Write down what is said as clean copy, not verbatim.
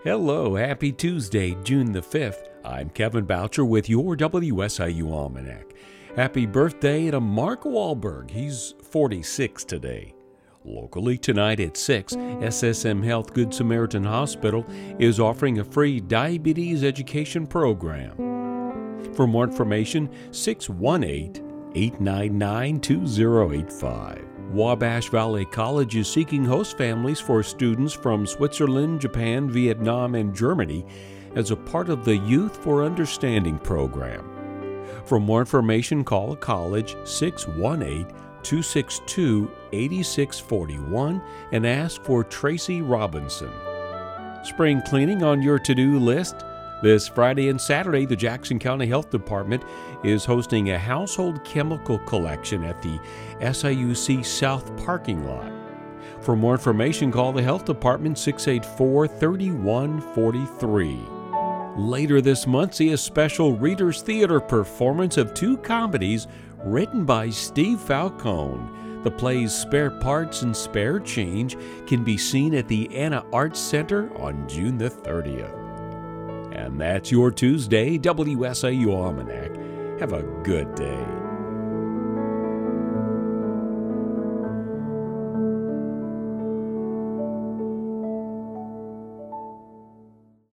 Hello, happy Tuesday, June the 5th. I'm Kevin Boucher with your WSIU Almanac. Happy birthday to Mark Wahlberg. He's 46 today. Locally tonight at 6, SSM Health Good Samaritan Hospital is offering a free diabetes education program. For more information, 618-899-2085. Wabash Valley College is seeking host families for students from Switzerland, Japan, Vietnam, and Germany as a part of the Youth for Understanding program. For more information, call the college 618-262-8641 and ask for Tracy Robinson. Spring cleaning on your to-do list? This Friday and Saturday, the Jackson County Health Department is hosting a household chemical collection at the SIUC South parking lot. For more information, call the Health Department 684-3143. Later this month, see a special Readers Theater performance of two comedies written by Steve Falcone. The plays Spare Parts and Spare Change can be seen at the Anna Arts Center on June the 30th. And that's your Tuesday WSIU Almanac. Have a good day.